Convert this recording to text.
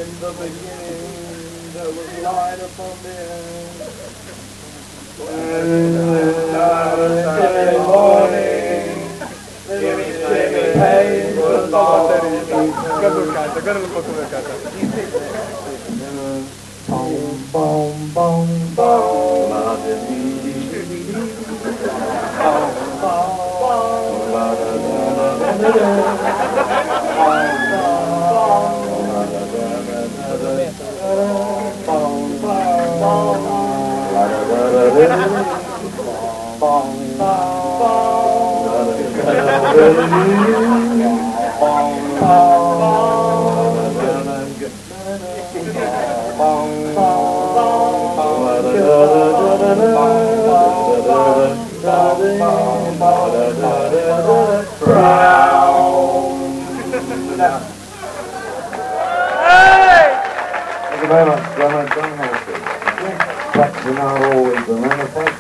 In the beginning, there was light upon the earth. And Saturday morning, Jimmy Page was born. Boom, boom, boom, boom. Thank you very much, John Halsey. Perhaps you're not always the man of